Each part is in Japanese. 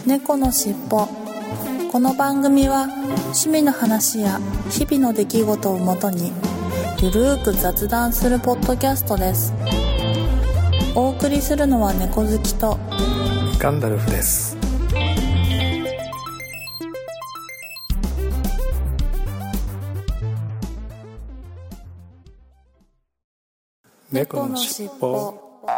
猫のしっぽ。この番組は趣味の話や日々の出来事をもとにゆるーく雑談するポッドキャストです。お送りするのは猫好きとガンダルフです。猫のしっぽ。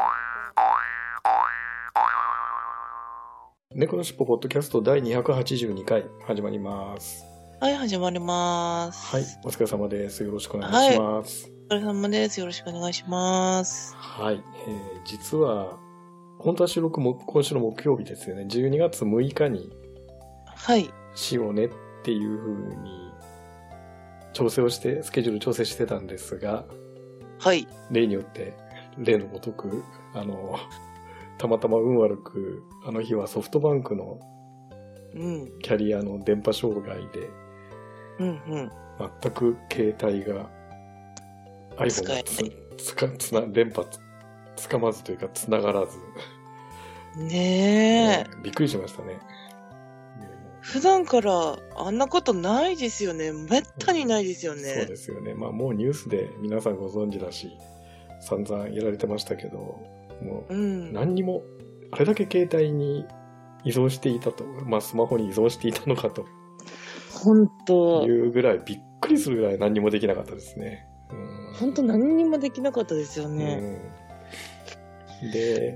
猫のしっぽポッドキャスト第282回始まります。 はい、始まります。 はい、お疲れ様です。よろしくお願いします。 はい、お疲れ様です。よろしくお願いします。 はい、実は本当は収録も今週の木曜日ですよね。12月6日にしようねっていう風に調整をしてスケジュール調整してたんですが、 はい。 例によって例のごとくたまたま運悪くあの日はソフトバンクのキャリアの電波障害で、全く携帯が iPhone が電波つかまずというか繋がらずねえ、 びっくりしましたね。 普段からあんなことないですよね。めったにないですよね。 そうですよね。まあもうニュースで皆さんご存知だし散々やられてましたけど、もう何にもあれだけ携帯に依存していたと、まあスマホに依存していたのかと本当いうぐらいびっくりするぐらい何にもできなかったですね。 本当何にもできなかったですよね。 で、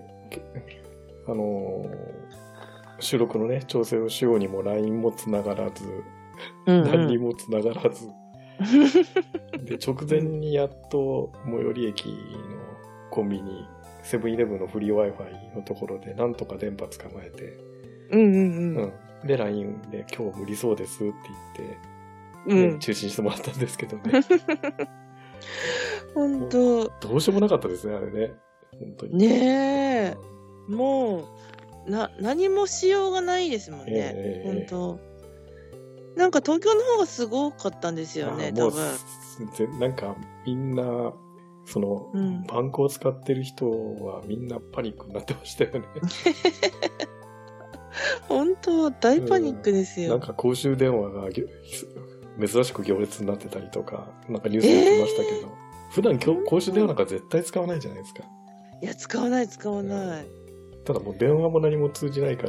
収録のね調整をしようにも LINE もつながらず、何にもつながらずで直前にやっと最寄り駅のコンビニセブンイレブンのフリー Wi-Fi のところでなんとか電波捕まえて、で LINE で今日無理そうですって言って、中止してもらったんですけどね本当どうしようもなかったですね、あれね。本当にねえ、もう何もしようがないですもんね。本当なんか東京の方がすごかったんですよね、多分。 なんかみんなその、バンクを使ってる人はみんなパニックになってましたよね本当大パニックですよ。 なんか公衆電話が珍しく行列になってたりとか、なんかニュースで見ましたけど、普段公衆電話なんか絶対使わないじゃないですか。 いや、使わない。 ただもう電話も何も通じないから、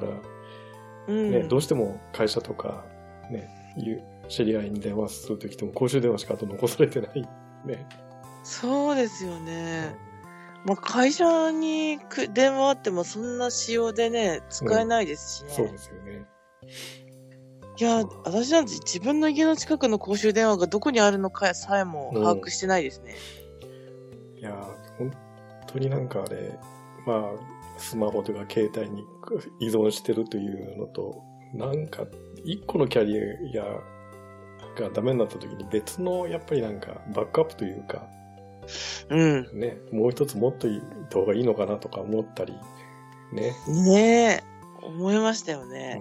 ね、どうしても会社とかね、知り合いに電話するときでも公衆電話しかあと残されてないね。 そうですよね。まあ、会社に電話あってもそんな仕様でね使えないですしね。 そうですよね。 いや、私なんて自分の家の近くの公衆電話がどこにあるのかさえも把握してないですね。 いや、本当になんかあれ、まあスマホとか携帯に依存してるというのと、なんか一個のキャリアがダメになった時に別のやっぱりなんかバックアップというか、ね、もう一つ持っといた方がいいのかなとか思ったりね。 ねえ、思いましたよね。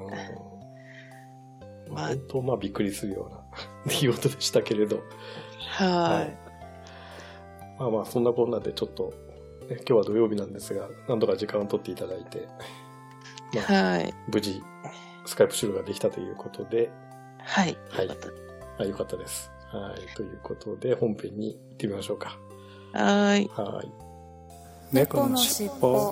本当びっくりするような出来事でしたけれど。はい。まあそんなこんなでちょっと、ね、今日は土曜日なんですが、何度か時間を取っていただいて、無事スカイプ収録ができたということで、よかったです。はい、ということで本編に行ってみましょうか。 はい。 猫のしっぽ。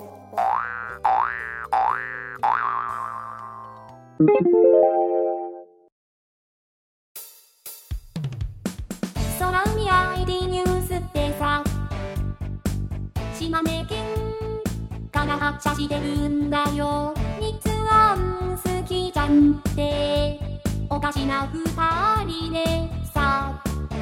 空海 ID ニュースってさ、島根県から発車してるんだよ。日安好きじゃんっておかしな二人でさ。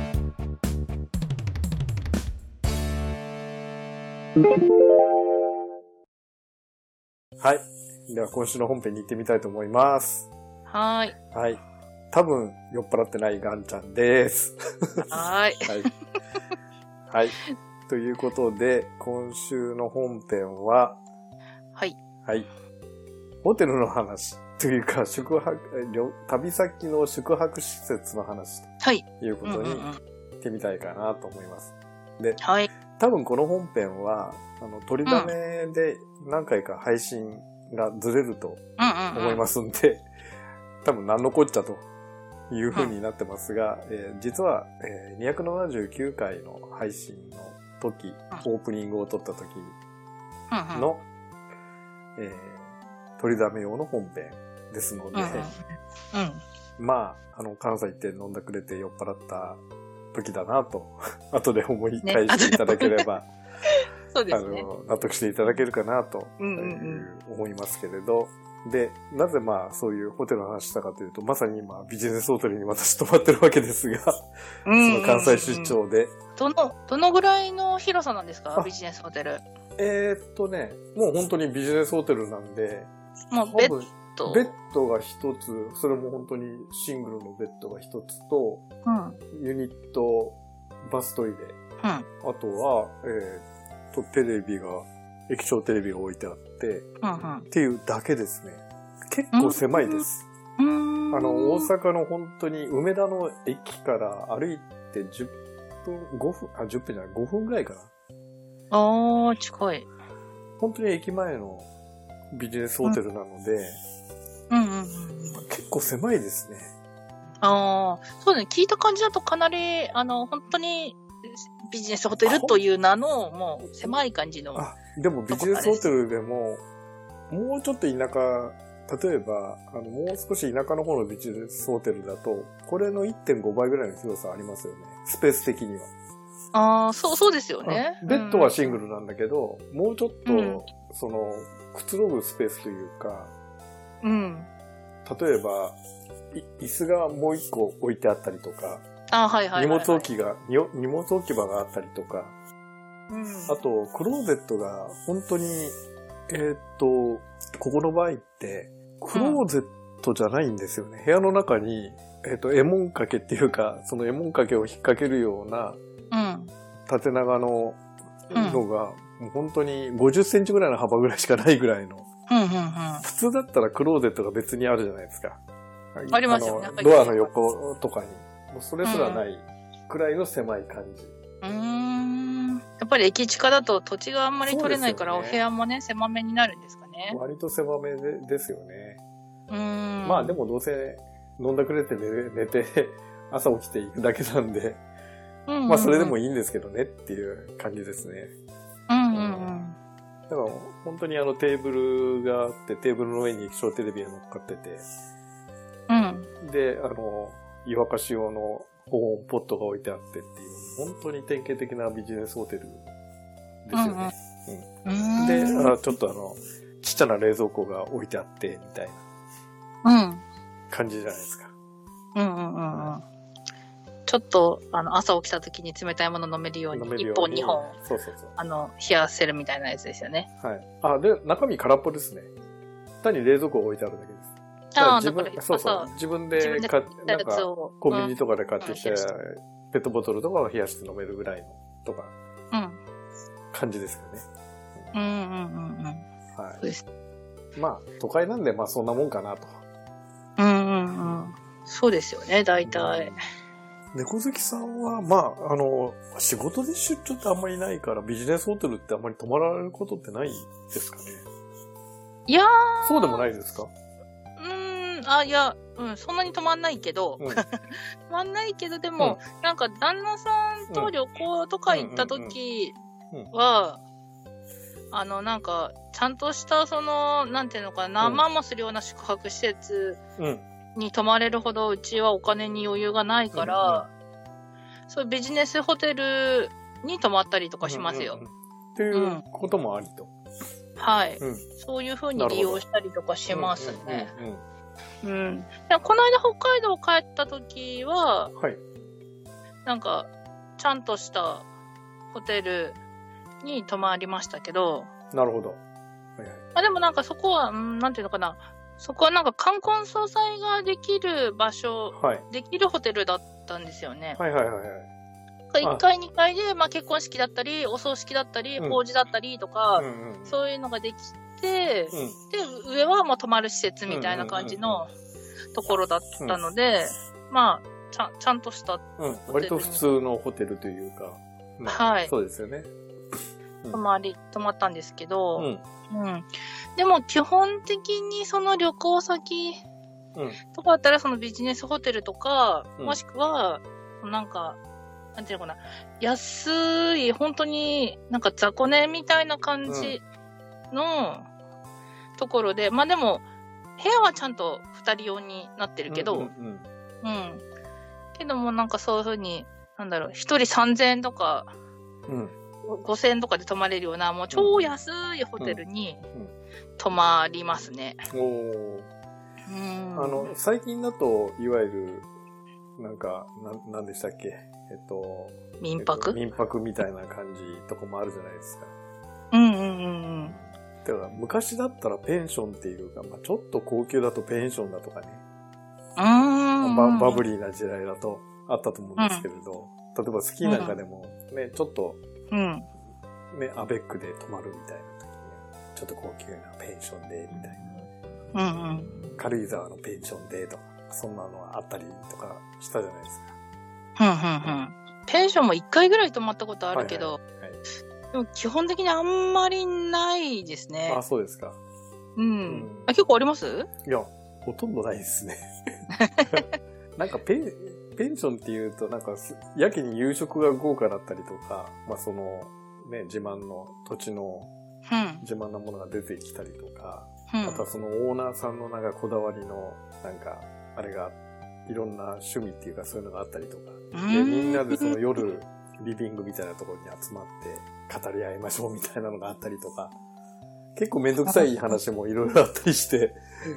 はい。では今週の本編に行ってみたいと思います。 はい。 多分酔っ払ってないガンちゃんです。はい。ということで今週の本編は、ホテルの話というか旅先の宿泊施設の話ということに行ってみたいかなと思います。で、多分この本編は取りだめで何回か配信がずれると思いますんで、多分何のこっちゃという風になってますが、実は、279回の配信の時、オープニングを撮った時の、取りだめ用の本編ですので、まあ、関西行って飲んだくれて酔っ払った時だなと、後で思い返していただければ、 そうですね。 納得していただけるかなと思いますけれど、で、なぜまあそういうホテルの話したかというと、まさに今ビジネスホテルに私泊まってるわけですが、その関西出張で。 どのぐらいの広さなんですか、ビジネスホテル。 もう本当にビジネスホテルなんで、 もうベッドが一つ、それも本当にシングルのベッドが一つと、ユニット、バストイレ、あとは、テレビが、液晶テレビが置いてあって、っていうだけですね。結構狭いです。大阪の本当に梅田の駅から歩いて10分ぐらいかな。 近い。 本当に駅前のビジネスホテルなので、結構狭いですね。 そうね。聞いた感じだとかなり、本当にビジネスホテルという名の、もう狭い感じの。 でもビジネスホテルでも、もうちょっと田舎、例えば、もう少し田舎の方のビジネスホテルだと、これの 1.5 倍ぐらいの広さありますよね。スペース的には。 そうですよね。 ベッドはシングルなんだけど、もうちょっと、くつろぐスペースというか、例えば、椅子がもう一個置いてあったりとか、荷物置き場があったりとか、あと、クローゼットが本当に、ここの場合って、クローゼットじゃないんですよね。部屋の中に、絵文掛けっていうか、その絵文掛けを引っ掛けるような、縦長ののが、もう本当に50センチぐらいの幅ぐらいしかないぐらいの。普通だったらクローゼットが別にあるじゃないですか。 ありますよね。 ドアの横とかに。もうそれすらないくらいの狭い感じ。 やっぱり駅近だと土地があんまり取れないから、お部屋もね、狭めになるんですかね。 割と狭めですよね。まあでもどうせ飲んだくれて寝て、朝起きていくだけなんで、まあそれでもいいんですけどねっていう感じですね。だから本当にテーブルがあって、テーブルの上に液晶テレビが乗っかってて、で、湯沸かし用の保温ポットが置いてあってっていう、本当に典型的なビジネスホテルですよね。で、ちょっとちっちゃな冷蔵庫が置いてあって、みたいな感じじゃないですか。 ちょっと、朝起きた時に冷たいもの飲めるように、1本2本、冷やせるみたいなやつですよね。 で、中身空っぽですね。単に冷蔵庫を置いてあるだけです。自分でなんか、コンビニとかで買ってきて、ペットボトルとかを冷やして飲めるぐらいの、とか、感じですよね。まあ、都会なんで、まあそんなもんかなと。 そうですよね、大体。 猫好きさんは、まあ、仕事で出張ってあんまりないから、ビジネスホテルってあんまり泊まられることってないですかね。 いやー。 そうでもないですか？ そんなに泊まんないけど、泊まんないけど、でも、なんか旦那さんと旅行とか行った時は、なんか、ちゃんとした、なんていうのかな、何万もするような宿泊施設に泊まれるほど、うちはお金に余裕がないから、そういうビジネスホテルに泊まったりとかしますよ。 っていうこともありと。 そういう風に利用したりとかしますね。この間北海道帰った時は、なんか、ちゃんとしたホテルに泊まりましたけど。 なるほど。 でもなんかそこは、なんていうのかな。そこはなんか冠婚葬祭ができる場所、できるホテルだったんですよね。1階2階で、まあ、結婚式だったり、お葬式だったり、法事だったりとか、そういうのができて、で、上はもう泊まる施設みたいな感じのところだったので、まあ、ちゃんとした、 割と普通のホテルというか、そうですよね。 泊まったんですけど、 でも基本的にその旅行先とかだったらそのビジネスホテルとか、もしくは、なんか、なんていうのかな、安い、本当になんか雑魚寝みたいな感じのところで、まあでも、部屋はちゃんと2人用になってるけど、けどもなんかそういう風に、なんだろう、1人3000円とか、5000円とかで泊まれるような、もう超安いホテルに泊まりますね。 最近だと、いわゆる、なんか、なんでしたっけ民泊、 民泊みたいな感じとかもあるじゃないですか。だから昔だったらペンションっていうか、まあ、ちょっと高級だとペンションだとかね。バブリーな時代だとあったと思うんですけれど、例えばスキーなんかでもね、ちょっと、ね、アベックで泊まるみたいな時に、ちょっと高級なペンションで、みたいな。軽井沢のペンションでとか、そんなのがあったりとかしたじゃないですか。 ペンションも1回ぐらい泊まったことあるけど、でも基本的にあんまりないですね。 あ、そうですか。 結構あります？ いや、ほとんどないですね。なんかペンションっていうと、なんか、やけに夕食が豪華だったりとか、まあその、ね、自慢の土地の、自慢なものが出てきたりとか、あとはそのオーナーさんのなんかこだわりの、なんか、あれが、いろんな趣味っていうかそういうのがあったりとか、で、みんなでその夜、リビングみたいなところに集まって語り合いましょうみたいなのがあったりとか、結構めんどくさい話もいろいろあったりして、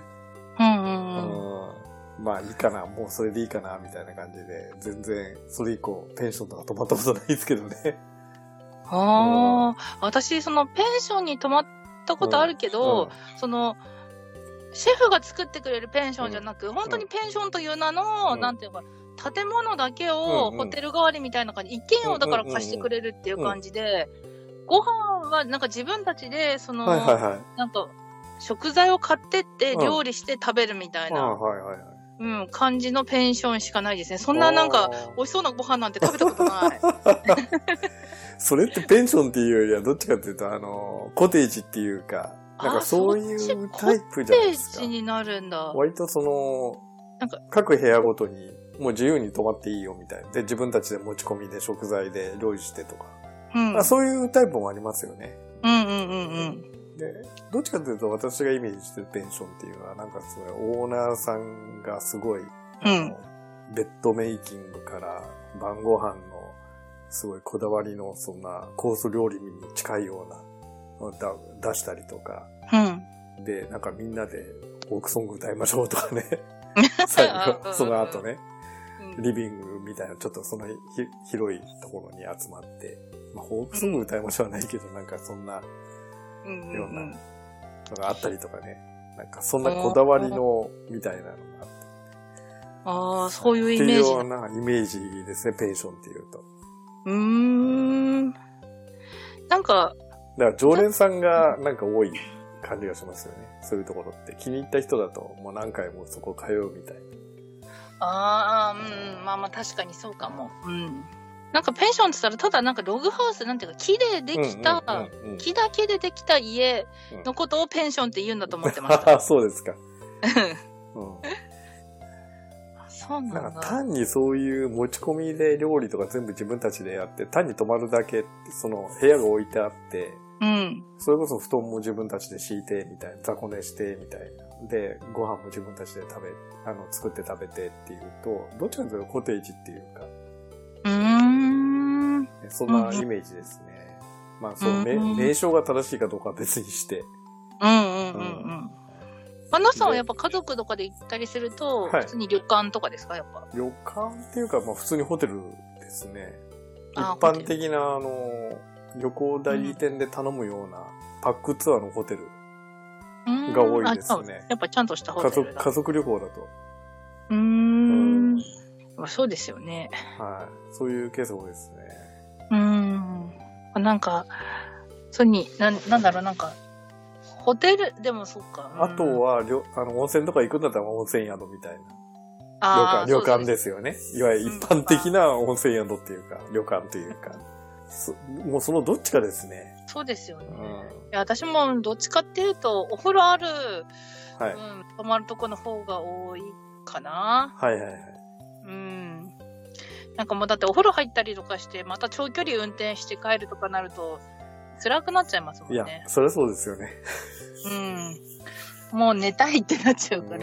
まあいいかな、もうそれでいいかな、みたいな感じで、全然それ以降ペンションとか泊まったことないですけどね。 私そのペンションに泊まったことあるけど、その、シェフが作ってくれるペンションじゃなく、本当にペンションという名の、なんていうか、建物だけをホテル代わりみたいな感じ、一軒をだから貸してくれるっていう感じで、ご飯はなんか自分たちで、その、なんか、食材を買ってって料理して食べるみたいな、感じのペンションしかないですね。そんななんか、美味しそうなご飯なんて食べたことない。 それってペンションっていうよりは、どっちかっていうと、コテージっていうか、なんかそういうタイプじゃないですか。 コテージになるんだ。 割とその、なんか各部屋ごとにもう自由に泊まっていいよみたいな。で、自分たちで持ち込みで食材で料理してとか。そういうタイプもありますよね。で、どっちかというと私がイメージしてるペンションっていうのは、なんかすごいオーナーさんがすごい、ベッドメイキングから晩ご飯のすごいこだわりのそんなコース料理に近いような出したりとか、で、なんかみんなでフォークソング歌いましょうとかね。最後、その後ね、リビングみたいなちょっとその広いところに集まって、まあ、フォークソング歌いましょうはないけど、なんかそんな、ようなのがあったりとかね。なんかそんなこだわりのみたいなのがあって。そういうイメージ。っていうようなイメージですね、ペンションっていうと。 なんか、 だから常連さんがなんか多い感じがしますよね。そういうところって。気に入った人だともう何回もそこ通うみたいな。 まあまあ確かにそうかも。なんかペンションって言ったらただなんかログハウスなんていうか木でできた、木だけでできた家のことをペンションって言うんだと思ってました。 そうですか。 そうなんだ。 単にそういう持ち込みで料理とか全部自分たちでやって、単に泊まるだけ、その部屋が置いてあって、それこそ布団も自分たちで敷いて、みたいな、雑魚寝して、みたいな。で、ご飯も自分たちで作って食べてっていうと、どっちかというとコテージっていうか、そんなイメージですね。まあ、その名称が正しいかどうかは別にして。 アナさんはやっぱ家族とかで行ったりすると、普通に旅館とかですか、やっぱ。 旅館っていうか、まあ普通にホテルですね。一般的な旅行代理店で頼むようなパックツアーのホテルが多いですね。 やっぱちゃんとしたホテルだ。 家族旅行だと。 そうですよね。 はい。そういうケースが多いですね。 なんか、なんだろう、なんか、ホテル、でもそっか。 あとは、温泉とか行くんだったら温泉宿みたいな。旅館ですよね。いわゆる一般的な温泉宿っていうか、旅館というか。 もうそのどっちかですね。 そうですよね。いや、私もどっちかっていうと、お風呂ある、はい、泊まるとこの方が多いかな。 はいはいはい。 なんかもうだってお風呂入ったりとかして、また長距離運転して帰るとかなると、辛くなっちゃいますもんね。 いや、そりゃそうですよね。 もう寝たいってなっちゃうから。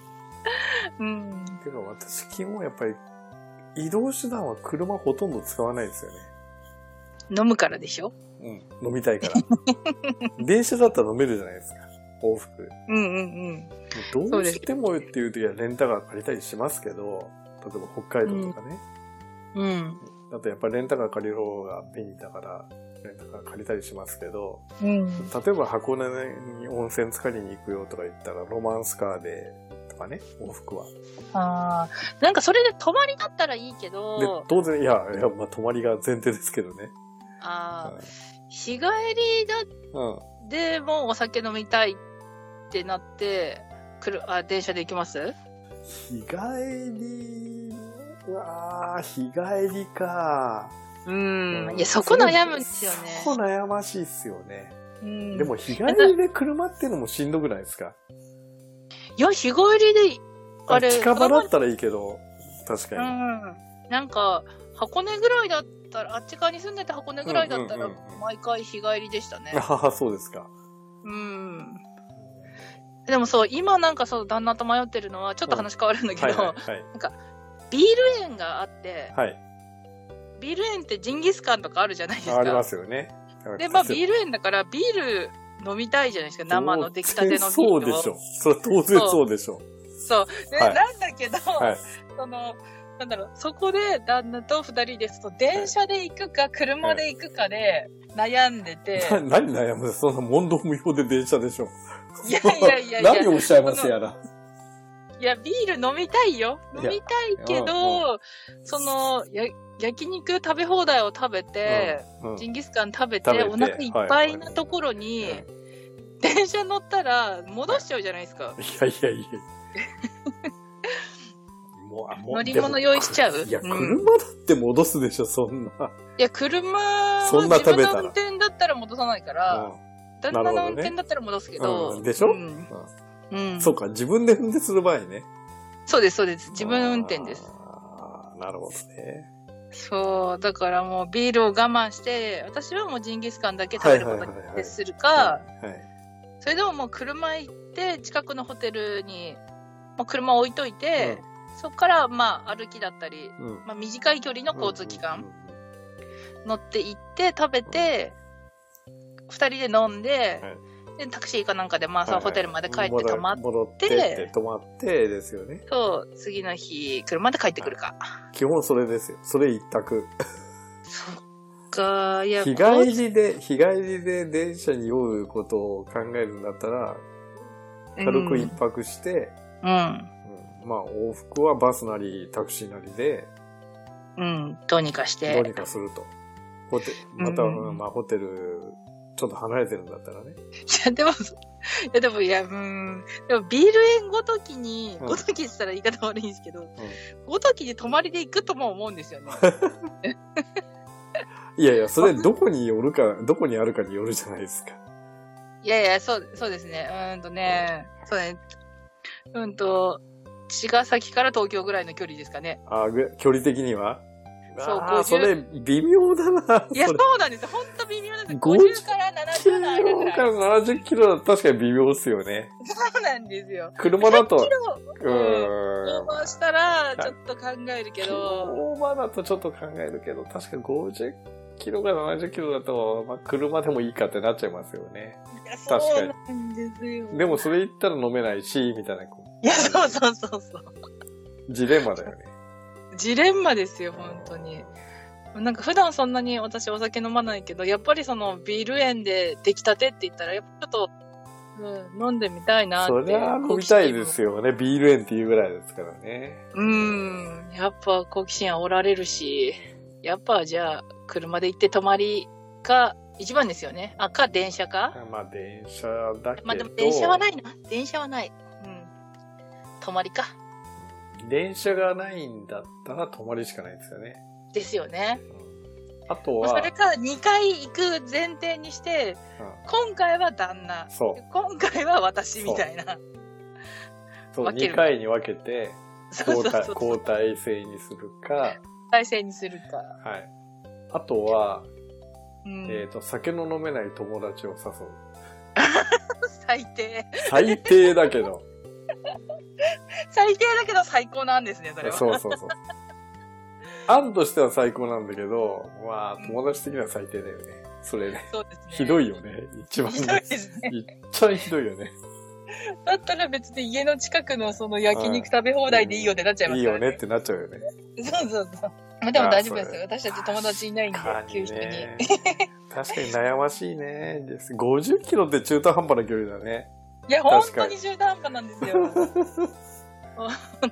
けど私基本やっぱり移動手段は車ほとんど使わないですよね。 飲むからでしょ？ 飲みたいから。電車だったら飲めるじゃないですか。往復。どうしてもっていう時はレンタカー借りたりしますけど、例えば北海道とかね。だとやっぱりレンタカー借りる方が便利だから、レンタカー借りたりしますけど、例えば箱根に温泉浸かりに行くよとか言ったらロマンスカーで、とかね、往復は。 なんかそれで泊まりだったらいいけど。 で、当然、いや、まあ泊まりが前提ですけどね。 日帰りでもうお酒飲みたいってなって、電車で行きます？ 日帰り、日帰りか。 いや、そこ悩むんですよね。 そこ悩ましいっすよね。でも日帰りで車っていうのもしんどくないですか？ いや、日帰りで、 近場だったらいいけど、確かに。 なんか、箱根ぐらいだったら、あっち側に住んでた箱根ぐらいだったら、毎回日帰りでしたね。 そうですか。 でもそう、今なんか旦那と迷ってるのは、ちょっと話変わるんだけど、なんか、ビール園があって、ビール園ってジンギスカンとかあるじゃないですか。 ありますよね。 で、まあビール園だからビール飲みたいじゃないですか。生の出来たてのビールを。 そうでしょ。それ当然そうでしょ。 そう。で、なんだけど、そこで旦那と二人ですと、電車で行くか車で行くかで悩んでて。 何悩む？そんな問答無用で電車でしょ。 いや。 何をおっしゃいますやら。 いや、ビール飲みたいよ。飲みたいけど、焼肉食べ放題を食べて、ジンギスカン食べて、お腹いっぱいなところに、電車乗ったら戻しちゃうじゃないですか。 いや。 乗り物用意しちゃう？ いや、車だって戻すでしょ、そんな。 いや、車は自分の運転だったら戻さないから、旦那の運転だったら戻すけど。 でしょ？そうか、自分で運転する場合ね。 そうです。自分運転です。 なるほどね。 そう、だからもうビールを我慢して、私はもうジンギスカンだけ食べることに徹するか、それでももう車行って近くのホテルにもう車置いといて、そこからまあ歩きだったり、まあ短い距離の交通機関乗って行って食べて、二人で飲んで、でタクシーかなんかでまあそのホテルまで帰って泊まって、 戻って泊まってですよね。 そう、次の日車で帰ってくるか。 基本それですよ。それ一択。 そっか、いや。 日帰りで電車に酔うことを考えるんだったら、軽く一泊して、まあ往復はバスなりタクシーなりで、 どうにかして。 どうにかすると。また、まあホテル、ちょっと離れてるんだったらね。 でもビール園ごときに、ごときって言ったら言い方悪いんですけど、ごときに泊まりで行くとも思うんですよね。 いや、それどこにあるかによるじゃないですか。 いや、そうですね。そうね。茅ヶ崎から東京ぐらいの距離ですかね。 距離的にはそれ微妙だな。 いや、そうなんですよ。ほんと微妙なんです。50から70の間ぐらい。50 から70キロだと確かに微妙ですよね。 そうなんですよ。 車だと。 オーバーしたら、ちょっと考えるけど。 オーバーだとちょっと考えるけど、確か50キロから70キロだと、まあ、車でもいいかってなっちゃいますよね。 確かに。そうなんですよ。 でもそれ言ったら飲めないし、みたいな。いや、そう。 ジレンマだよね。 ジレンマですよ、本当に。なんか普段そんなに私お酒飲まないけど、やっぱりそのビール園で出来たてって言ったら、やっぱちょっと、飲んでみたいなって。 そりゃ飲みたいですよね。ビール園っていうぐらいですからね。 やっぱ好奇心煽られるし、やっぱじゃあ車で行って泊まりが一番ですよね。か電車か。 まあ電車だけど。 まあでも電車はないな。泊まりか。 電車がないんだったら泊まりしかないですよね。 ですよね。 あとは、 それか2回行く前提にして、今回は旦那、今回は私みたいな。 そう、2回に分けて、交代制にするか。 交代制にするか。 はい。あとは、酒の飲めない友達を誘う。 最低。 最低だけど。 最低だけど最高なんですね、それは。 そう。案としては最高なんだけど、まあ、友達的には最低だよね。それね。 そうですね。 ひどいよね。一番。 ひどいですね。 一番ひどいよね。 だったら別に家の近くのその焼肉食べ放題でいいよってなっちゃいますからね。 いいよねってなっちゃうよね。 そう。まあでも大丈夫ですよ。私たち友達いないんで、九州に。 確かに悩ましいね。50キロって中途半端な距離だね。 いや、本当に中途半端なんですよ。本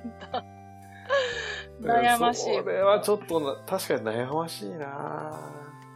当。悩ましい。 これはちょっと確かに悩ましいな。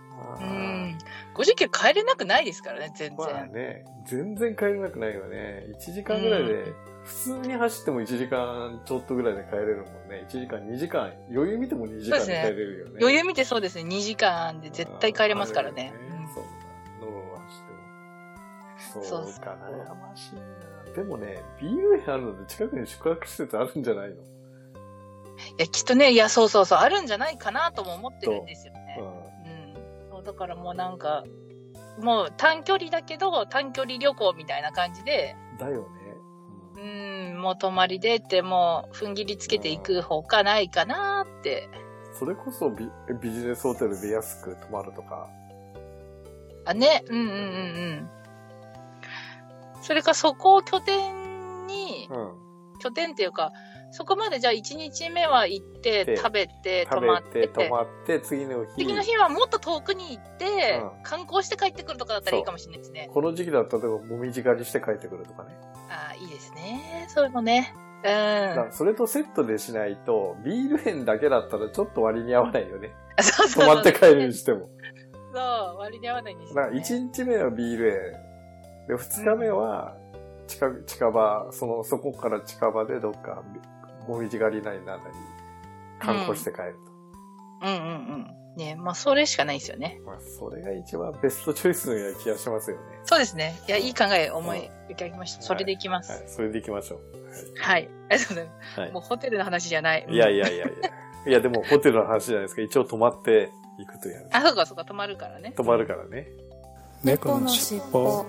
50キロ帰れなくないですからね、全然。 まあね、全然帰れなくないよね。1時間ぐらいで、普通に走っても1時間ちょっとぐらいで帰れるもんね。1時間、2時間、余裕見ても2時間で帰れるよね。 余裕見てそうですね、2時間で絶対帰れますからね。 そうだ、ノロはしても。そうか、悩ましいな。でもね、ビール園あるので近くに宿泊施設あるんじゃないの？ いや、きっとね、いや、そう、あるんじゃないかなとも思ってるんですよね。そうだからもうなんか、もう短距離だけど、短距離旅行みたいな感じで。 だよね。もう泊まりでって、もう、踏ん切りつけていくほかないかなって。 それこそビジネスホテルで安く泊まるとか。 ね。それかそこを拠点に、拠点っていうか、そこまでじゃあ1日目は行って、食べて、泊まって、次の日はもっと遠くに行って、観光して帰ってくるとかだったらいいかもしれないですね。 この時期だったら、もみじ狩りして帰ってくるとかね。 ああ、いいですね。そういうのね。 それとセットでしないと、ビール園だけだったらちょっと割に合わないよね。 そう。 泊まって帰るにしても。 そう、割に合わないにしても、 ね。1日目はビール園。で、2日目は近場、そこから近場でどっか、もみじ狩りなりなんなり、観光して帰ると。 ね、まあ、それしかないですよね。 まあ、それが一番ベストチョイスのような気がしますよね。 そうですね。いや、いい考え思い浮かびました。それでいきます。 はい、それでいきましょう。 はい。ありがとうございます。もうホテルの話じゃない。 いや。いや、でもホテルの話じゃないですか。一応泊まっていくという。 そうか、泊まるからね。 泊まるからね。 猫のしっぽ。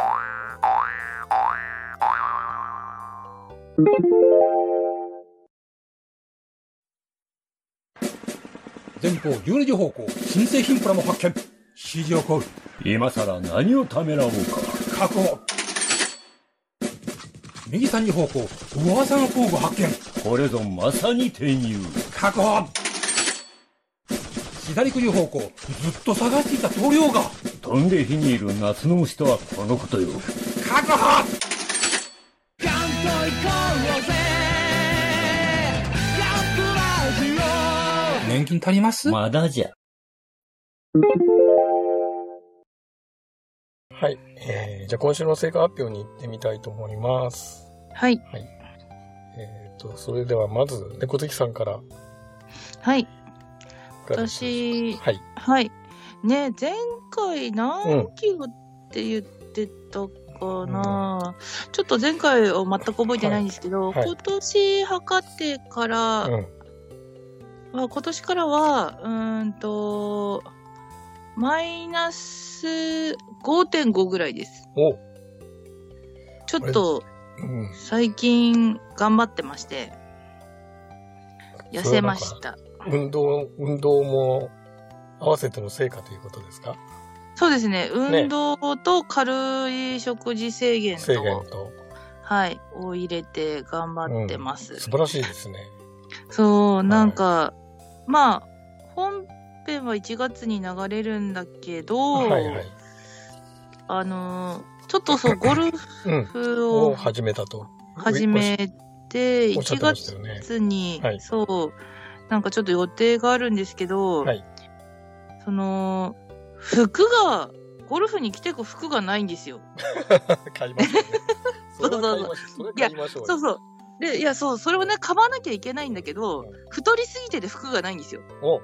前方12時方向、新製品プラも発見。指示を行う。 今さら何をためらおうか。 確保。右3時方向、噂の工具発見。 これぞまさに転入。 確保。左9時方向、ずっと探していた棟梁が。 飛んで火にいる夏の虫とはこのことよ。 確保。年金足ります？ まだじゃ。 はい。じゃあ今週の成果発表に行ってみたいと思います。 はい。 それではまず、猫好きさんから。 はい。私、はい。ね、前回何キロって言ってたかな、ちょっと前回を全く覚えてないんですけど、今年測ってから、今年からは、マイナス 5.5 ぐらいです。ちょっと、最近頑張ってまして、痩せました。 運動も合わせての成果ということですか？ そうですね。運動と軽い食事制限と、はい、を入れて頑張ってます。 素晴らしいですね。 そう、なんか、まあ、本編は1月に流れるんだけど、ちょっとそう、ゴルフを始めたと。 始めて、1月に、そう、なんかちょっと予定があるんですけど、服が、ゴルフに着てく服がないんですよ。 買いましょうね。 そう。で、いや、そう、それをね、買わなきゃいけないんだけど、太りすぎてて服がないんですよ。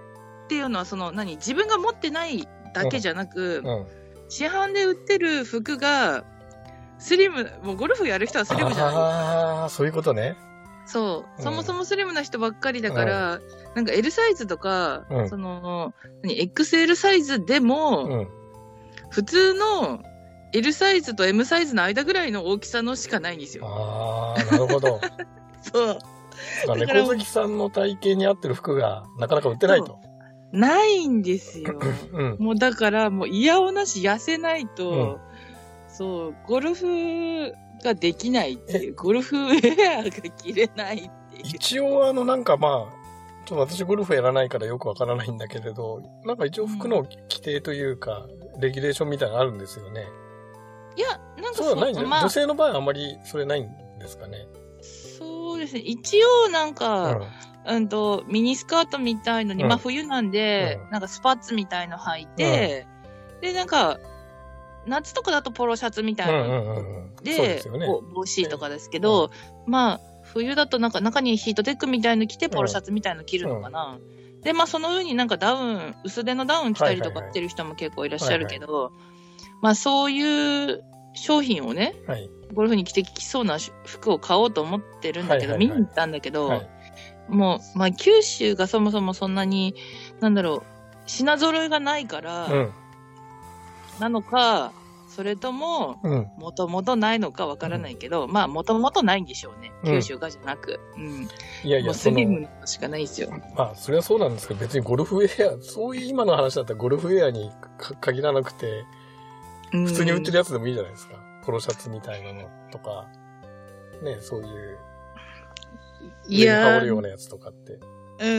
っていうのは、自分が持ってないだけじゃなく、市販で売ってる服が、スリム、もうゴルフやる人はスリムじゃない。 ああ、そういうことね。 そう。そもそもスリムな人ばっかりだから、なんか L サイズとか、XL サイズでも、普通の L サイズと M サイズの間ぐらいの大きさのしかないんですよ。 ああ、なるほど。 そう。 猫好きさんの体型に合ってる服がなかなか売ってないと。 ないんですよ。もうだから、もう嫌おなし痩せないと、そう、ゴルフができないっていう、ゴルフウェアが着れないっていう。 一応なんかまあ、ちょっと私ゴルフやらないからよくわからないんだけれど、なんか一応服の規定というか、レギュレーションみたいなのあるんですよね。 いや、なんかそうはないんじゃない、女性の場合はあんまりそれないんですかね。 そうですね。一応なんか、ミニスカートみたいのに、まあ冬なんで、なんかスパッツみたいの履いて、で、なんか、夏とかだとポロシャツみたいなので、帽子とかですけど、まあ、冬だとなんか中にヒートテックみたいの着て、ポロシャツみたいの着るのかな。で、まあその上になんか薄手のダウン着たりとか着てる人も結構いらっしゃるけど、まあそういう商品をね、ゴルフに着てきそうな服を買おうと思ってるんだけど、見に行ったんだけど、もう、まあ九州がそもそもそんなに、品揃えがないから、なのか、それとも、もともとないのかわからないけど、まあ、もともとないんでしょうね。九州がじゃなく。 いやいや、 もうスリムしかないですよ。 まあ、それはそうなんですけど、別にゴルフウェア、そういう今の話だったらゴルフウェアに限らなくて、普通に売ってるやつでもいいじゃないですか。ポロシャツみたいなのとか、ね、そういう、羽織るようなやつとかって。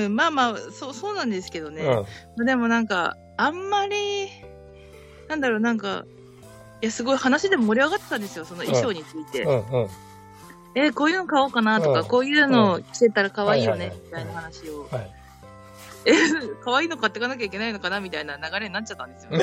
まあまあ、そうなんですけどね。でもなんか、あんまり、いや、すごい話でも盛り上がってたんですよ、その衣装について。こういうの買おうかなとか、こういうの着てたら可愛いよね、みたいな話を。可愛いの買ってかなきゃいけないのかな、みたいな流れになっちゃったんですよ。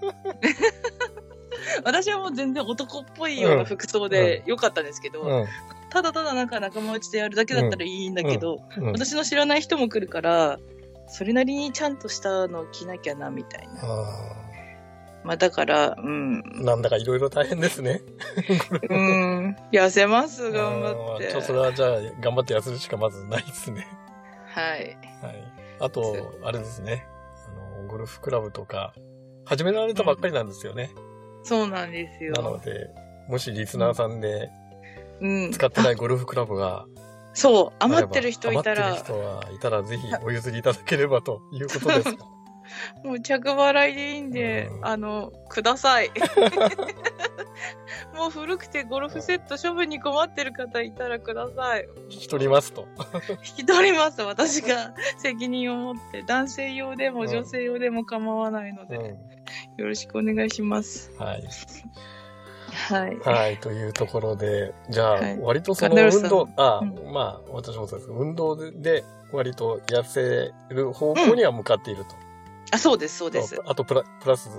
私はもう全然男っぽいような服装で良かったんですけど、ただただなんか仲間内でやるだけだったらいいんだけど、私の知らない人も来るから、それなりにちゃんとしたのを着なきゃな、みたいな。まあだから、 なんだかいろいろ大変ですね。 痩せます、頑張って。 それはじゃあ、頑張って痩せるしかまずないですね。 はい。 あと、あれですね。ゴルフクラブとか、始められたばっかりなんですよね。 そうなんですよ。 なので、もしリスナーさんで、使ってないゴルフクラブが、 そう、余ってる人いたら。 余ってる人はいたら、ぜひお譲りいただければということですか。 もう着払いでいいんで、ください。もう古くてゴルフセット処分に困ってる方いたらください。 引き取りますと。 引き取ります。私が責任を持って、男性用でも女性用でも構わないので、よろしくお願いします。 はい。 はい。 はい、というところで、じゃあ、割とその運動、まあ、私もそうです。運動で割と痩せる方向には向かっていると。 そうです、そうです。 あと、プラス、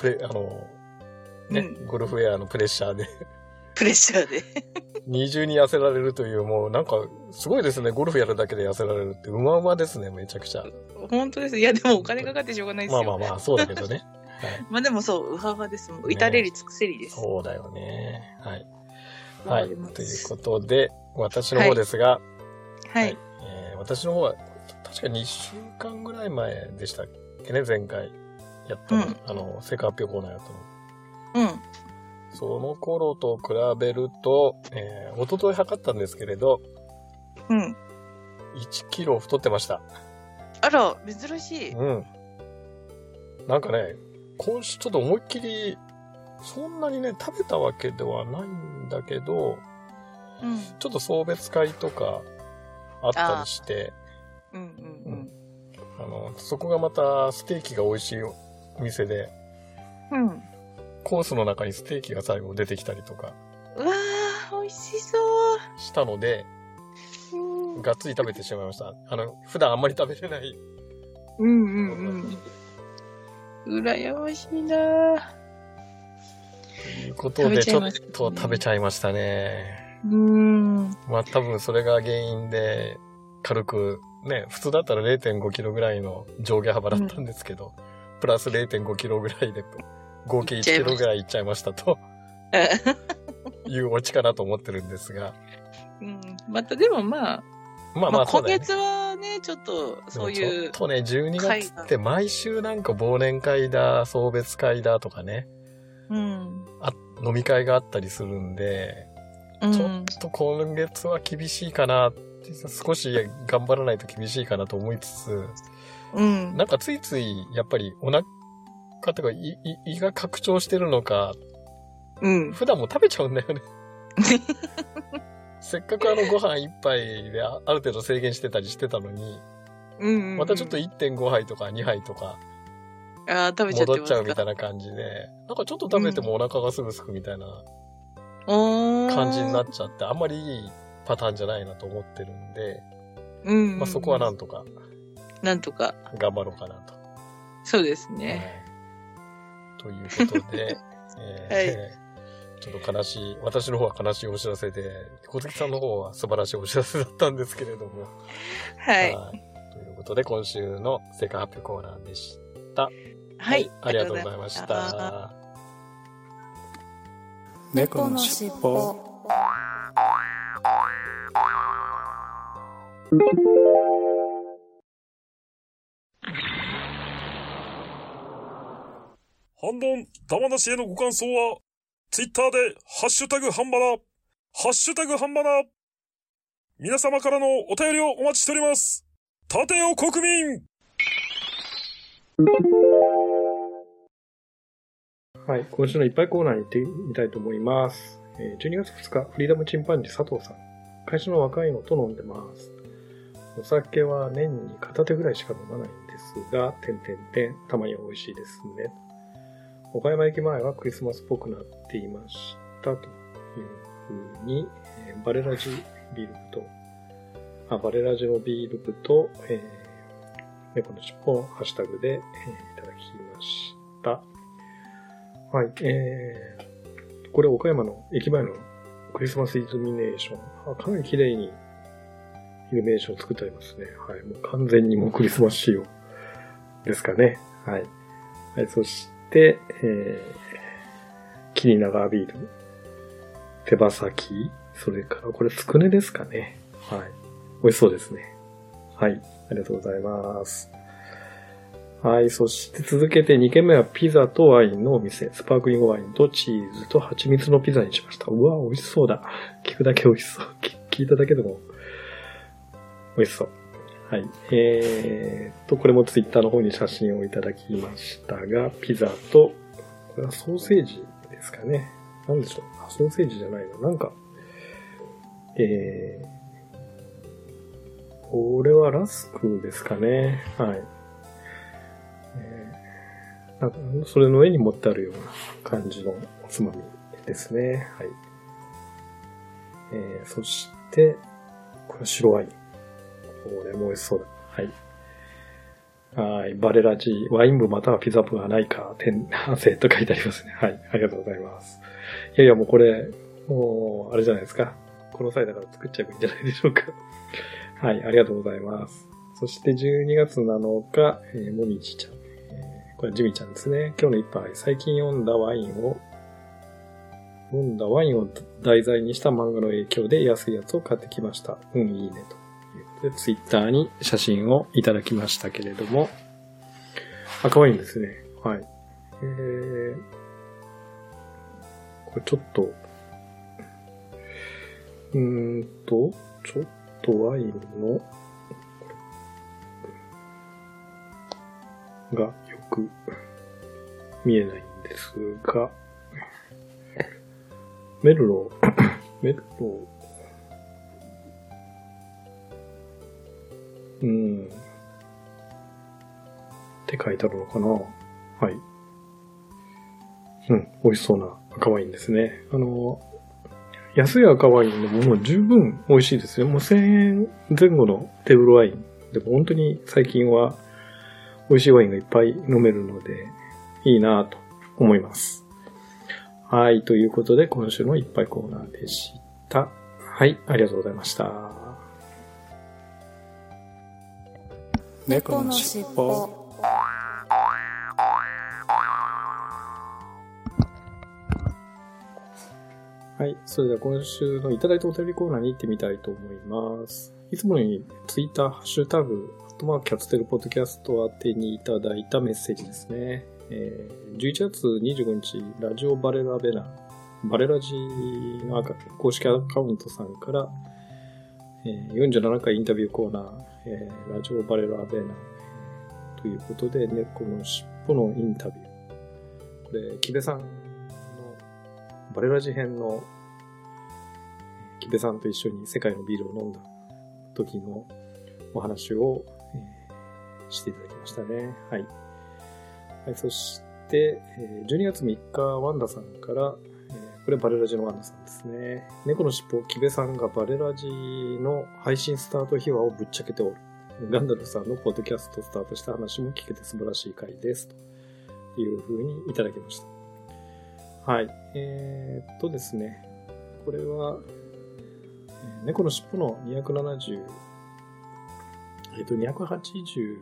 ゴルフウェアのプレッシャーで。 プレッシャーで。 二重に痩せられるという、もうなんか、すごいですね。ゴルフやるだけで痩せられるって、うまうまですね、めちゃくちゃ。 本当です。いや、でもお金かかってしょうがないですよ。 まあ、そうだけどね。 まあでもそう、ウハウハです。至れり尽くせりです。 そうだよね。はい。ということで、私の方ですが、私の方は、確か2週間ぐらい前でしたっけね、前回やったの。成果発表コーナーやったの。その頃と比べると、一昨日測ったんですけれど、1キロ太ってました。 あら、珍しい。 なんかね、今週ちょっと思いっきり、そんなにね、食べたわけではないんだけど、ちょっと送別会とかあったりして、そこがまたステーキが美味しいお店で、コースの中にステーキが最後出てきたりとか。 うわー、美味しそう。 したので、がっつり食べてしまいました。普段あんまり食べれない。 羨ましいなぁ。ということで、ちょっと食べちゃいましたね。まあ多分それが原因で、軽くね、普通だったら 0.5 キロぐらいの上下幅だったんですけど、プラス 0.5 キロぐらいで、合計1キロぐらいいっちゃいましたと、いうオチかなと思ってるんですが。 またでもまあ、今月はね、ちょっと、そういう。 ちょっとね、12月って毎週なんか忘年会だ、送別会だとかね。飲み会があったりするんで、ちょっと今月は厳しいかな、少し頑張らないと厳しいかなと思いつつ、なんかついつい、やっぱりお腹とか胃が拡張してるのか、普段も食べちゃうんだよね。せっかくご飯一杯である程度制限してたりしてたのに、またちょっと 1.5 杯とか2杯とか、 食べちゃって戻っちゃうみたいな感じで、なんかちょっと食べてもお腹がすぐすくみたいな感じになっちゃって、あんまりいいパターンじゃないなと思ってるんで、そこはなんとか頑張ろうかなと。 そうですね。 ということで、ちょっと悲しい、私の方は悲しいお知らせで、小月さんの方は素晴らしいお知らせだったんですけれども。 はい。 ということで、今週の世界発表コーナーでした。 はい。 ありがとうございました。 猫のしっぽ。 ハンドン玉なしへのご感想は、ツイッターで、ハッシュタグハンバナ、ハッシュタグハンバナ。皆様からのお便りをお待ちしております。立てよ国民。 はい、今週のいっぱいコーナーに行ってみたいと思います。12月2日、フリーダムチンパンジー佐藤さん。会社の若いのと飲んでます。お酒は年に片手ぐらいしか飲まないんですが、たまには美味しいですね。岡山駅前はクリスマスっぽくなっていましたというふうに、バレラジのビール部と、猫のしっぽのハッシュタグで、いただきました。はい、これ岡山の駅前のクリスマスイルミネーション。かなり綺麗にイルミネーションを作ってありますね。はい、もう完全にもうクリスマス仕様ですかね。はい。はい、そして、キリナガービール、手羽先、それからこれつくねですかね。はい。美味しそうですね。はい。ありがとうございます。はい。そして続けて2軒目はピザとワインのお店。スパークリングワインとチーズと蜂蜜のピザにしました。うわ、美味しそうだ。聞くだけ美味しそう。聞いただけでも美味しそう。はい。これもツイッターの方に写真をいただきましたが、ピザと、これはソーセージですかね。なんでしょう。ソーセージじゃないの。なんか、これはラスクですかね。はい。なんかそれの上に持ってあるような感じのおつまみですね。はい。そして、これは白ワイン。これも美味しそうだ。はい。はい。バレラジ、ワイン部またはピザ部がないか、汗と書いてありますね。はい。ありがとうございます。いやいや、もうこれ、もう、あれじゃないですか。この際だから作っちゃえばいいんじゃないでしょうか。はい。ありがとうございます。そして12月7日、もみじちゃん。これジミちゃんですね。今日の一杯、最近読んだワインを題材にした漫画の影響で安いやつを買ってきました。いいねと。で、ツイッターに写真をいただきましたけれども、赤ワインですね。はい。これちょっと、ちょっとワインの、がよく見えないんですが、メルロって書いてあるのかな。はい。美味しそうな赤ワインですね。安い赤ワインでももう十分美味しいですよ。もう1000円前後のテーブルワイン。でも本当に最近は美味しいワインがいっぱい飲めるのでいいなぁと思います。はい。ということで今週のいっぱいコーナーでした。はい。ありがとうございました。 猫のしっぽ。 はい。それでは今週のいただいたお便りコーナーに行ってみたいと思います。いつものようにツイッター、ハッシュタグ、キャツテルポッドキャスト宛てにいただいたメッセージですね。11月25日、ラジオバレラベナ、バレラジの公式アカウントさんから、47回インタビューコーナー、ラジオバレラベナ、ということで、猫のしっぽのインタビュー。これ、木部さんのバレラジ編の木部さんと一緒に世界のビールを飲んだ時のお話を、していただきましたね。はい。はい、そして、12月3日、ワンダさんから、これバレラジのワンダさんですね。猫のしっぽ、木部さんがバレラジの配信スタート秘話をぶっちゃけておる。ガンダルさんのポッドキャストスタートした話も聞けて素晴らしい回です。という風にいただきました。はい。ですね。これは、猫のしっぽの270、281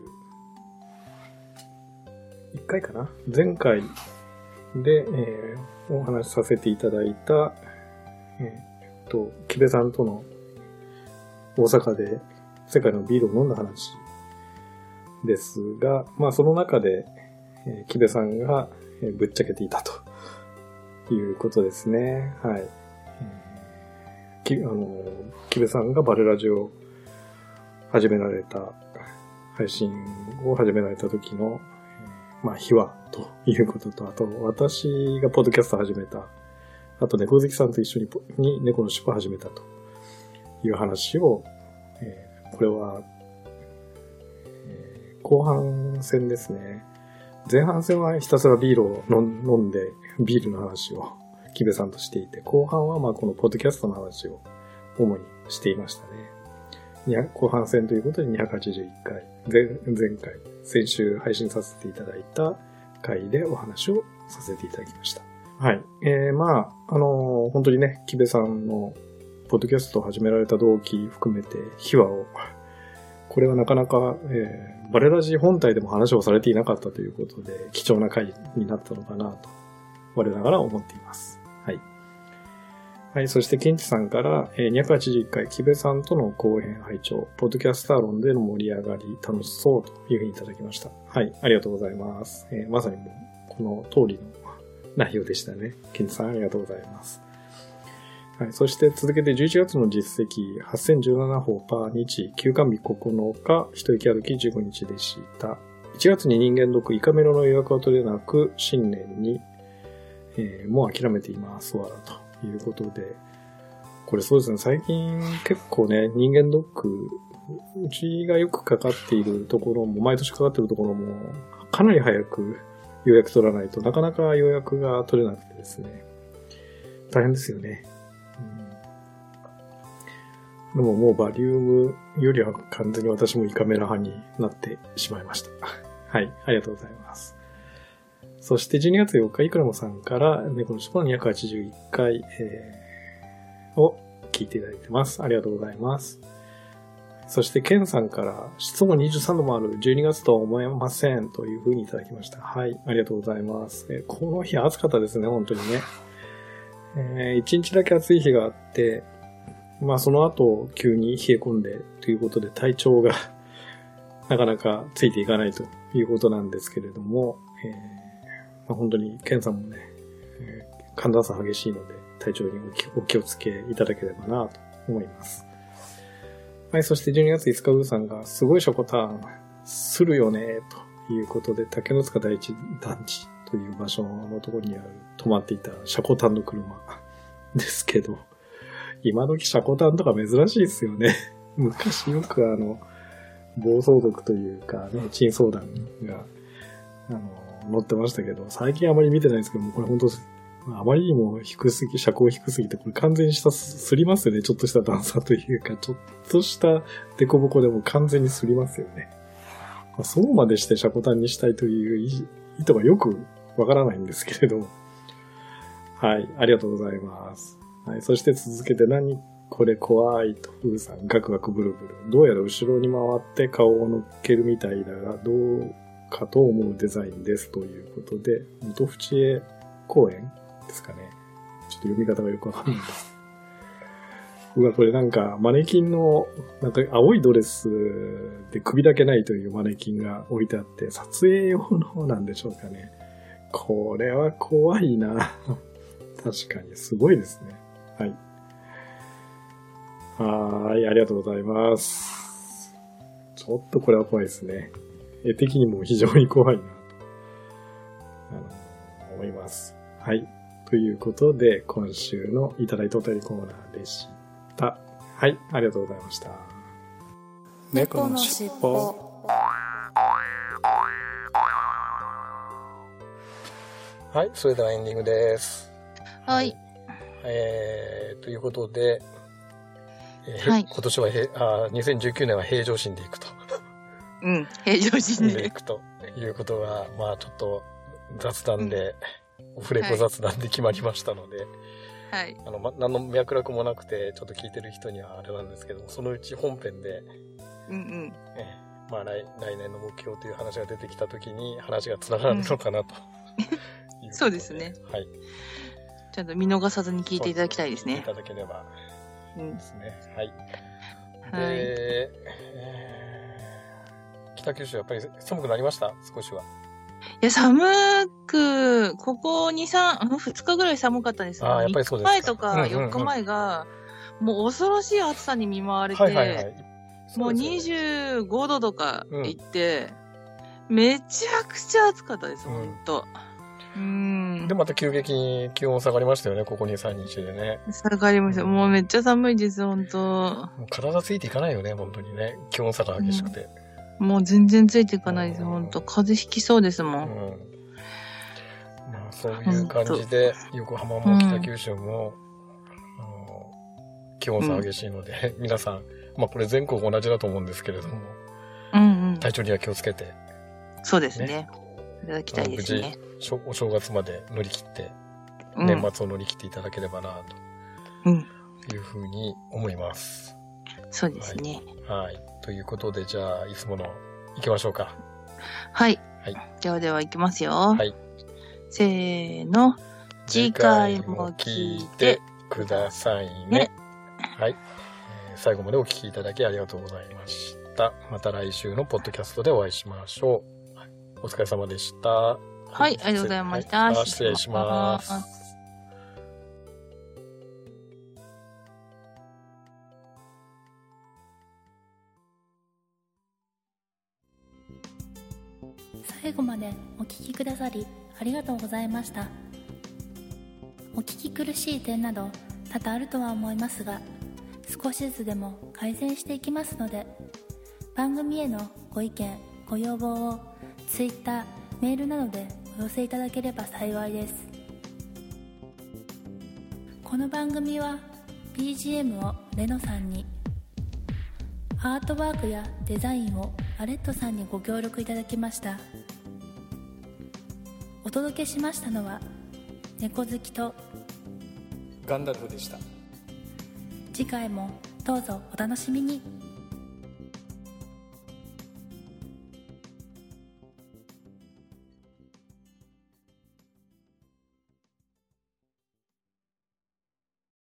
回かな？前回で、お話しさせていただいた、木部さんとの大阪で世界のビールを飲んだ話ですが、まあその中で、木部さんがぶっちゃけていたということですね。はい。木部さんがバレラジを始められた、配信を始められた時の、まあ、秘話ということと、あと、私がポッドキャストを始めた、あと、猫好きさんと一緒に猫のしっぽを始めたという話を、これは、後半戦ですね。前半戦はひたすらビールを飲んで、ビールの話を木部さんとしていて、後半はまあこのポッドキャストの話を主にしていましたね。後半戦ということで281回、前回、先週配信させていただいた回でお話をさせていただきました。はい。まあ、本当にね、木部さんのポッドキャストを始められた動機含めて秘話を、これはなかなか、バレラジ本体でも話をされていなかったということで、貴重な回になったのかなと、我ながら思っています。はい。はい、そしてケンチさんから、281回、木部さんとの後編拝聴、ポッドキャスター論での盛り上がり楽しそうというふうにいただきました。はい、ありがとうございます。まさにもう、この通りの内容でしたね。ケンチさんありがとうございます。はい、そして続けて11月の実績、8017歩パー日、休館日9日、一息歩き15日でした。1月に人間ドック、イカメロの予約は取れなく、新年に、もう諦めています、わらと。いうことで、これそうですね、最近結構ね、人間ドック、うちがよくかかっているところも、毎年かかっているところも、かなり早く予約取らないとなかなか予約が取れなくてですね、大変ですよね。でももうバリウムよりは完全に私もイカメラ派になってしまいました。はい、ありがとうございます。そして12月4日、イクラモさんから猫のしっぽの281回、を聞いていただいてます。ありがとうございます。そしてケンさんから湿度23度もある12月とは思えませんというふうにいただきました。はい、ありがとうございます。この日暑かったですね、本当にね。1日だけ暑い日があって、まあその後急に冷え込んでということで体調がなかなかついていかないということなんですけれども、本当にケンさんもね、寒暖差激しいので体調にお気をつけいただければなと思います。はい、そして12月5日ウーさんがすごいショコターンするよねということで、竹の塚第一団地という場所のところにある止まっていたシャコタンの車ですけど、今時シャコタンとか珍しいですよね。昔よく暴走族というかね、珍相談が乗ってましたけど、最近あまり見てないですけども、これ本当あまりにも車高低すぎて、これ完全にすりますよね。ちょっとした段差というか、ちょっとしたデコボコでも完全にすりますよね。そうまでして車高単にしたいという意図がよくわからないんですけれども。はい、ありがとうございます。はい、そして続けて何これ怖いと、フーさん、ガクガクブルブル。どうやら後ろに回って顔を乗っけるみたいだが、どうかと思うデザインです。ということで、元淵江公園ですかね。ちょっと読み方がよくわかんないです。うわ、これなんか、マネキンの、なんか青いドレスで首だけないというマネキンが置いてあって、撮影用のなんでしょうかね。これは怖いな。確かに、すごいですね。はい。はい、ありがとうございます。ちょっとこれは怖いですね。絵的にも非常に怖いなと思います。はい。ということで、今週のいただいたお便りコーナーでした。はい、ありがとうございました。 猫のしっぽ。 はい、それではエンディングです。 はい。 ということで、 はい、 今年は2019年は平常心でいくと。 うん、平常心でいくということが、まあちょっと雑談で、オフレコ雑談で決まりましたので、 はい。 何の脈絡もなくて、ちょっと聞いてる人にはあれなんですけども、そのうち本編で、まあ来年の目標という話が出てきたときに話が繋がるのかなと。 そうですね。 はい。 ちゃんと見逃さずに聞いていただきたいですね。 聞いていただければ。ですね。はい。 はい。 で、北九州やっぱり寒くなりました？少しは。 いや、寒く、ここ2日ぐらい寒かったですね。 やっぱりそうですか。 3日前とか4日前が、もう恐ろしい暑さに見舞われて、もう25度とか行って、めちゃくちゃ暑かったです、ほんと。 で、また急激に気温下がりましたよね、ここ2、3日でね。 下がりました。もうめっちゃ寒いです、ほんと。 体ついていかないよね、本当にね。気温差が激しくて。 もう全然ついていかないです、ほんと。風邪ひきそうですもん。 まあ、そういう感じで、横浜も北九州も、気温差激しいので、皆さん、まあこれ全国同じだと思うんですけれども、体調には気をつけて。 そうですね。いただきたいですね。 無事、お正月まで乗り切って、年末を乗り切っていただければな、というふうに思います。 そうですね。 はい。ということで、じゃあ、いつもの、行きましょうか。 はい。では行きますよ。 はい。 せーの。次回も聞いてくださいね。はい。最後までお聞きいただきありがとうございました。また来週のポッドキャストでお会いしましょう。お疲れ様でした。 はい、ありがとうございました。 失礼します。 最後までお聞きくださりありがとうございました。お聞き苦しい点など多々あるとは思いますが、少しずつでも改善していきますので、番組へのご意見ご要望を Twitter、メールなどでお寄せいただければ幸いです。この番組は BGM をレノさんに、アートワークやデザインをアレットさんにご協力いただきました。お届けしましたのは猫好きとガンダルフでした。 次回もどうぞお楽しみに。